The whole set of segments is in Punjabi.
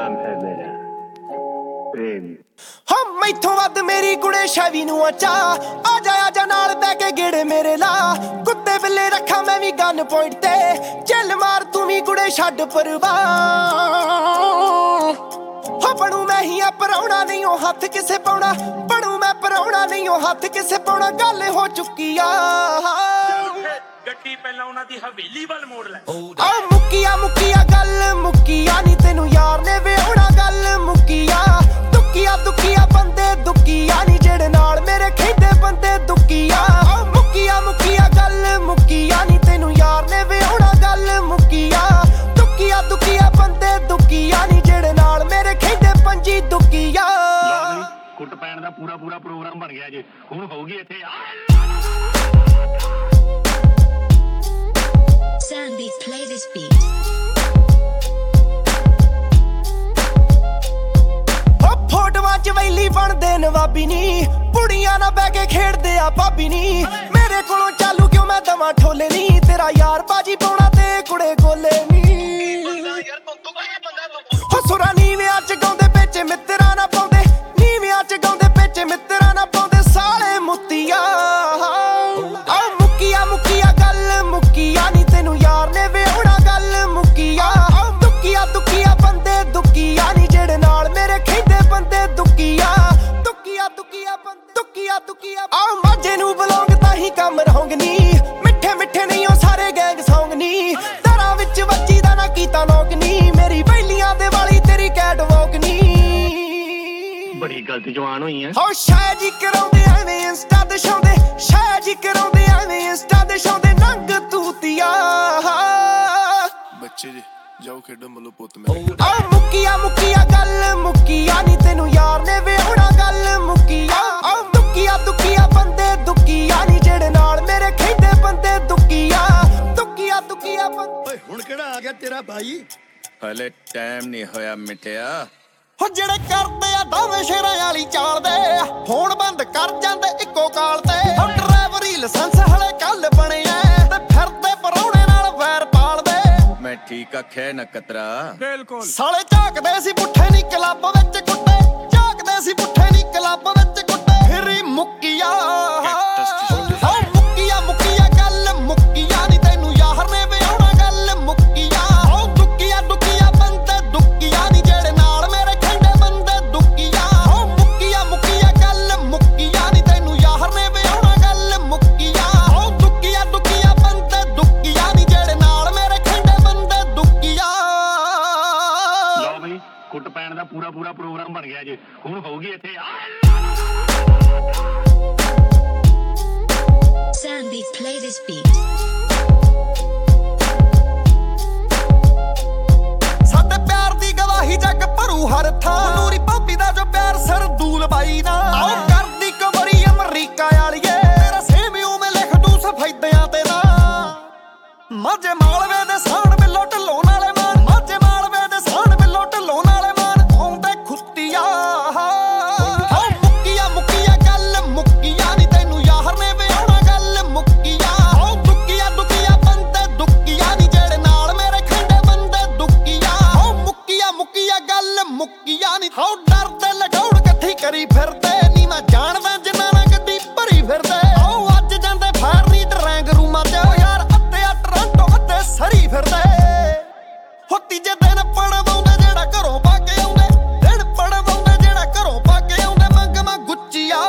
नाम है मेरा प्रेम। हम मैथों वध मेरी कुड़े शैवी नू अचा आजा नाल बै के गेड़े मेरे ला कुत्ते बिल्ले रखा मैं भी गन पॉइंट ते चिल मार तू भी कुड़े छड्ड परवाह हो बनू मैं ही पराउणा नहीं हो हथ किसे पाउणा बनू मैं पराउणा नहीं हो हथ किसे पाउणा गल हो चुकी आ ਗੱਡੀ ਪਹਿਲਾਂ ਉਹਨਾਂ ਦੀ ਹਵੇਲੀ ਵੱਲ ਮੋੜ ਲੈ ਆ ਮੁੱਕੀਆ ਗੱਲ ਮੁੱਕੀਆ ਨਹੀਂ ਤੈਨੂੰ ਯਾਰ ਨੇ ਵਿਆਹਣਾ ਗੱਲ ਮੁੱਕੀਆ ਦੁੱਕੀਆ ਬੰਦੇ ਦੁੱਕੀਆ ਨਹੀਂ ਜਿਹੜੇ ਨਾਲ ਮੇਰੇ ਖੇਡੇ ਬੰਦੇ ਦੁੱਕੀਆ ਮੁੱਕੀਆ ਗੱਲ ਮੁੱਕੀਆ ਨਹੀਂ ਤੈਨੂੰ ਯਾਰ ਨੇ ਵਿਆਹਣਾ ਗੱਲ ਮੁੱਕੀਆ ਦੁੱਕੀਆ ਬੰਦੇ ਦੁੱਕੀਆ ਨਹੀਂ ਜਿਹੜੇ ਨਾਲ ਮੇਰੇ ਖੇਡੇ ਪੰਜੀ ਦੁੱਕੀਆ ਕੁੱਟ ਪੈਣ ਦਾ ਪੂਰਾ ਪ੍ਰੋਗਰਾਮ ਬਣ ਗਿਆ ਜੇ ਹੁਣ ਹੋਊਗੀ ਇੱਥੇ Sandy, play this beat. ਫੋਟੋਆਂ ਚ ਵੈਲੀ ਬਣਦੇ ਨਵਾਬੀ ਨੀ ਕੁੜੀਆਂ ਨਾਲ ਬਹਿ ਕੇ ਖੇਡਦੇ ਆ ਭਾਬੀ ਨੀ ਮੇਰੇ ਕੋਲੋਂ ਚਾਲੂ ਕਿਉਂ ਮੈਂ ਦਵਾਂ ਠੋਲੇ ਨੀ ਤੇਰਾ ਯਾਰ ਬਾਜੀ ਪਾਉਣਾ ਤੇ ਕੁੜੇ ਗੋਲੇ ਨੀ ਸੁਰਾਂ ਨੀਵਿਆਂ ਚ ਗਾਉਂਦੇ ਵਿੱਚ ਮਿੱਤਰਾਂ ਨਾ ਪਾਉਂਦੇ ਨੀਵਿਆਂ ਚ ਗਾਉਂਦੇ ਵਿੱਚ ਮਿੱਤਰਾਂ ਨਾ ਪਾਉਂਦੇ ਸਾਲੇ ਮੁੱਤੀਆਂ ਮੁੱਕੀਆ ਗੱਲ ਮੁੱਕੀਆ ਨੀ ਤੈਨੂੰ ਯਾਰ ਨੇ ਵਿਆਹਣਾ ਗੱਲ ਮੁੱਕੀਆ ਦੁੱਕੀਆ ਬੰਦੇ ਦੁੱਕੀਆ ਨੀ ਜਿਹੜੇ ਨਾਲ ਮੇਰੇ ਖੇਡੇ ਬੰਦੇ ਦੁੱਕੀਆ ਆ ਮਾਝੇ ਨੂੰ ਬਲੌਂਗ ਤਾਂ ਹੀ ਕੰਮ ਰਹੋਂਗ ਨੀ ਮਿੱਠੇ ਨਹੀਂ ਉਹ ਸਾਰੇ ਗੈਂਗ ਸੌਂਗ ਨੀ ਦਰਾਂ ਵਿੱਚ ਵੱਜੀ ਦਾ ਨਾ ਕੀਤਾ ਨੌਕ ਨੀ ਮੇਰੀ ਬੈਲੀਆਂ ਦੇ ਵਾਲੀ ਤੇਰੀ ਕੈਟ ਵੌਕ ਨੀ ਬੜੀ ਗਲਤ ਜਵਾਨ ਹੋਈ ਐ ਹੋ ਸ਼ਾਇਦ ਹੀ ਕਰਾਉਂਦੇ ਐਵੇਂ ਇੰਸਟਾ ਤੇ ਸ਼ਾਉਂਦੇ ਸ਼ਾਇਦ ਹੀ ਕਰਾਉਂਦੇ ਐਵੇਂ ਇੰਸਟਾ ਤੇ ਸ਼ਾਉਂਦੇ ਨੰਗ ਤੂਤੀਆ ਬੱਚੇ ਜੀ ਜਾਓ ਖੇਡੋ ਮੱਲੋ ਪੁੱਤ ਮੇਰੇ ਆ ਮੁੱਕੀਆ ਗੱਲ ਮੁੱਕੀਆ ਨੀ ਤੈਨੂੰ ਯਾਰ ਨੇ ਵਿਆਹਣਾ ਗੱਲ ਮੁੱਕੀਆ ਦੁੱਕੀਆ ਬੰਦੇ ਦੁੱਕੀਆ ਨੀ ਜਿਹੜੇ ਨਾਲ ਮੇਰੇ ਖੇਡੇ ਬੰਦੇ ਦੁੱਕੀਆ ਬੰਦੇ ਓਏ ਹੁਣ ਕਿਹੜਾ ਆ ਗਿਆ ਤੇਰਾ ਭਾਈ ਹਲੇ ਟਾਈਮ ਨਹੀਂ ਹੋਇਆ ਮਿੱਠਿਆ ਹੋ ਜਿਹੜੇ ਕਰਦੇ ਆ ਦੋਵੇਂ ਸ਼ੇਰਾਂ ਵਾਲੀ ਚਾਲਦੇ ਫੋਨ ਬੰਦ ਕਰ ਜਾਂਦੇ ਇੱਕੋ ਕਾਲ ਤੇ ਹੋ ਡਰਾਈਵਰੀ ਲਾਇਸੈਂਸ ਹਲੇ ਕੱਲ ਬਣਿਆ ਤੇ ਫਿਰਦੇ ਪਰੌਣੇ ਨਾਲ ਵੈਰ ਪਾਲਦੇ ਮੈਂ ਠੀਕ ਆਖਿਆ ਨਾ ਕਤਰਾ ਬਿਲਕੁਲ ਸਾਲੇ ਝਾਕਦੇ ਸੀ ਪੁੱਠੇ ਨੀ ਕਲੱਬ ਵਿੱਚ ਕੁੱਟੇ ਝਾਕਦੇ ਸੀ ਪੁੱਠੇ ਨੀ ਕਲੱਬ ਵਿੱਚ ਕੁੱਟੇ ਫਿਰ ਮੁੱਕੀਆ ਮੁੱਕੀਆ ਗੱਲ ਮੁੱਕੀਆ ਨੀ ਤੈਨੂੰ ਯਾਰ ਨੇ ਵਿਆਹਣਾ ਗੱਲ ਮੁੱਕੀਆ ਦੁੱਕੀਆ ਬੰਦੇ ਦੁੱਕੀਆ ਨੀ ਜਿਹੜੇ ਨਾਲ ਮੇਰੇ ਖੰਡੇ ਬੰਦੇ ਦੁੱਕੀਆ ਮੁੱਕੀਆ ਗੱਲ ਮੁੱਕੀਆ ਨੀ ਤੈਨੂੰ ਯਾਰ ਨੇ ਵਿਆਹਣਾ ਗੱਲ ਮੁੱਕੀਆ ਦੁੱਕੀਆ ਬੰਦੇ ਦੁੱਕੀਆ ਨੀ ਜਿਹੜੇ ਨਾਲ ਮੇਰੇ ਖੰਡੇ ਬੰਦੇ ਦੁੱਕੀਆ ਲਓ ਬਈ ਕੁੱਟ ਪੈਣ ਦਾ ਪੂਰਾ ਪ੍ਰੋਗਰਾਮ ਬਣ ਗਿਆ ਜੇ ਹੁਣ ਹੋਊਗੀ ਇੱਥੇ Sandy, play this beat. ਸਾਡੇ ਪਿਆਰ ਦੀ ਗਵਾਹੀ ਜੱਗ ਭਰੂ ਹਰ ਥਾਂ ਨੂਰੀ ਭਾਬੀ ਦਾ ਜੋ ਪਿਆਰ ਸਰਦੂਲ ਬਾਈ ਨਾ ਆਓ ਕਰਦੀ ਕਬਰੀ ਅਮਰੀਕਾ ਵਾਲੀਏ ਤੇਰਾ ਸੇਮ ਉਵੇਂ ਲਿਖ ਦੂੰ ਸਫੈਦਿਆਂ ਤੇ ਨਾ ਮਾਝੇ ਮਾਲਵੇ ਦੇ ਸਾਣ ਬਿੱਲੋ ਢਲੋਂ ਨਾਲੇ ਮਾਨ ਮਾਝੇ ਮਾਲਵੇ ਦੇ ਸਾਣ ਬਿੱਲੋ ਢਲੋਂ ਨਾਲੇ ਮਾਨ ਆਉਂਦੇ ਖੁੱਤੀਆ ਮੁੱਕੀਆ ਗੱਲ ਮੁੱਕੀਆ ਨੀ ਤੈਨੂੰ ਯਾਰ ਨੇ ਵਿਆਹਣਾ ਗੱਲ ਮੁੱਕੀਆ ਦੁੱਕੀਆ ਬੰਦੇ ਦੁੱਕੀਆ ਨੀ ਜਿਹੜੇ ਨਾਲ ਮੇਰੇ ਖੰਡੇ ਬੰਦੇ ਦੁੱਕੀਆ ਮੁੱਕੀਆ ਗੱਲ ਮੁੱਕੀਆ ਨੀ ਹਾਉ ਡਰਦੇ ਲਗਾਉਣ ਇਕੱਠੀ ਕਰੀ ਫਿਰਦੇ ਨੀ ਮੈਂ ਜਾਣਦਾ ਜਿੰਨਾ ਨਾ ਗੱਡੀ ਭਰੀ ਫਿਰਦੇ ਆਓ ਅੱਜ ਜਾਂਦੇ ਫਾਇਰ ਨੀ ਡਰੈਂਗ ਰੂਮਾਂ ਚ ਯਾਰ ਅੱਧੇ ਆ ਟੋਰਾਂਟੋ ਅੱਧੇ ਸਰੀ ਫਿਰਦੇ ਹੋ ਤੀਜੇ ਦਿਨ ਪੜਵਾਉਂਦੇ ਜਿਹੜਾ ਘਰੋਂ ਪਾ ਕੇ ਆਉਂਦੇ ਦਿਨ ਪੜਵਾਉਂਦੇ ਜਿਹੜਾ ਘਰੋਂ ਪਾ ਕੇ ਆਉਂਦੇ ਮੰਗਮਾ ਗੁੱਚੀਆ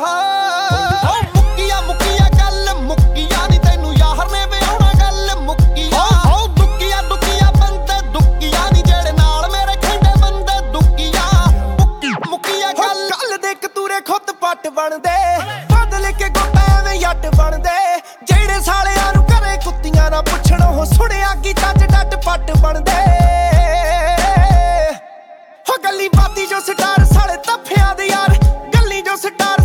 ਮੁੱਕੀਆ ਗੱਲ ਮੁੱਕੀਆ ਨੀ ਤੈਨੂੰ ਯਾਰ ਨੇ ਵਿਆਹਣਾ ਗੱਲ ਮੁੱਕੀਆ ਦੁੱਕੀਆ ਬੰਦੇ ਦੁੱਕੀਆ ਨੀ ਜਿਹੜੇ ਨਾਲ ਮੇਰੇ ਖੰਡੇ ਬੰਦੇ ਮੁੱਕੀਆ ਗੱਲ ਦੇ ਕਤੂਰੇ ਖੁੱਤ ਪੱਟ ਬਣਦੇ ਬਦਲ ਕੇ ਗੋਟਾ ਐਵੇਂ ਜੱਟ ਬਣਦੇ ਜਿਹੜੇ ਸਾਲਿਆਂ ਨੂੰ ਘਰੇ ਕੁੱਤੀਆਂ ਨਾ ਪੁੱਛਣੋਂ ਸੁਣਿਆ ਕੀ ਚੱਜ ਡੱਟ ਪੱਟ ਬਣਦੇ ਹੋ ਗੱਲੀ ਬਾਤੀ ਜੋ ਸਟਾਰ ਸਾਲੇ ਤੱਫਿਆਂ ਦੇ ਯਾਰ ਗੱਲੀ ਜੋ ਸਟਾਰ